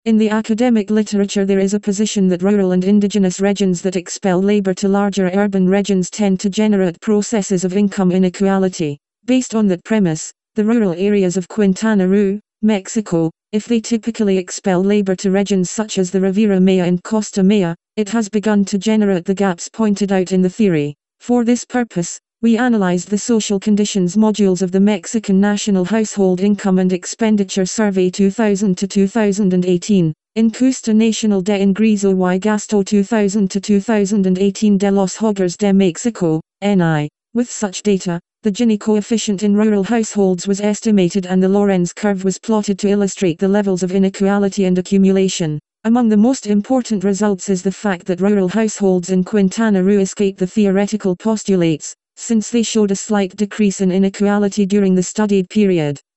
In the academic literature there is a position that rural and indigenous regions that expel labor to larger urban regions tend to generate processes of income inequality. Based on that premise, the rural areas of Quintana Roo, Mexico, if they typically expel labor to regions such as the Riviera Maya and Costa Maya, it has begun to generate the gaps pointed out in the theory. For this purpose, we analyzed the social conditions modules of the Mexican National Household Income and Expenditure Survey 2000 to 2018, Encuesta Nacional de Ingreso y Gasto 2000 to 2018 de los Hogares de Mexico, NI. With such data, the Gini coefficient in rural households was estimated and the Lorenz curve was plotted to illustrate the levels of inequality and accumulation. Among the most important results is the fact that rural households in Quintana Roo escape the theoretical postulates, since they showed a slight decrease in inequality during the studied period.